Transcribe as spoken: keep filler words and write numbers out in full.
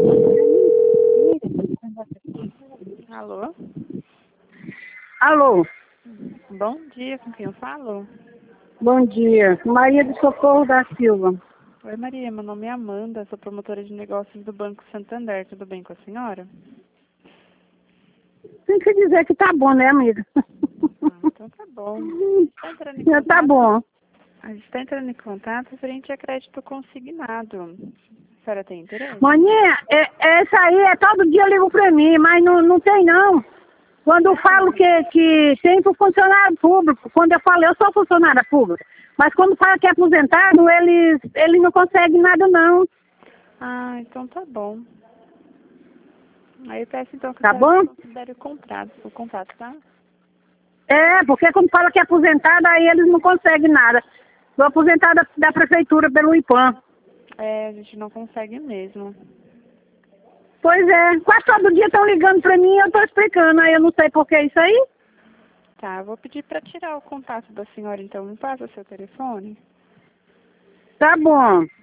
Alô? Alô, Bom dia, com quem eu falo? bom dia. Maria do Socorro da Silva. Oi, Maria, meu nome é Amanda, sou promotora de negócios do Banco Santander. Tudo bem com a senhora? Tem que dizer que tá bom, né, amiga? Ah, então tá bom. Tá entrando em Já tá contato? bom. A gente está entrando em contato frente a crédito consignado. A senhora tem interesse? Maninha, é, é essa aí é todo dia ligo pra mim, mas não, não tem não. Quando eu falo que, que tem pro funcionário público, quando eu falo, eu sou funcionária pública, mas quando fala que é aposentado, eles, eles não conseguem nada não. Ah, então tá bom. Aí eu peço então que a Tá senhora bom? considere o contrato, o contrato, tá? É, porque quando fala que é aposentada, aí eles não conseguem nada. Sou aposentada da prefeitura pelo IPAM. É, a gente não consegue mesmo. Pois é, quase todo dia estão ligando pra mim e eu tô explicando, aí eu não sei por que isso aí. Tá, eu vou pedir para tirar o contato da senhora, então. Me passa seu telefone? Tá bom.